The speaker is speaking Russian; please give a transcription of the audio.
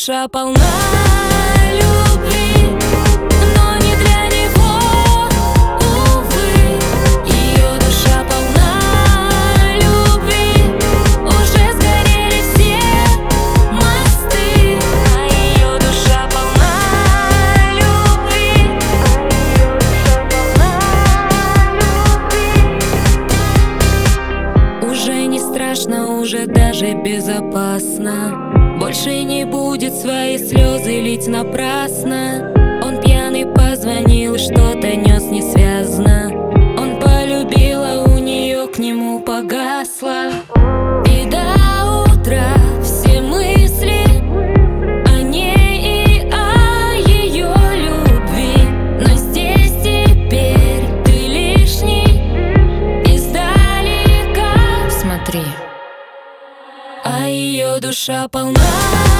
душа полна любви, но не для него, увы. Ее душа полна любви, уже сгорели все мосты. А ее душа полна любви, уже не страшно, уже даже безопасно. Больше не будет свои слезы лить напрасно. Он пьяный позвонил, что-то нес несвязно. Он полюбил, а у нее к нему погасло. И до утра все мысли о ней и о ее любви. Но здесь теперь ты лишний издалека. Смотри, а ее душа полна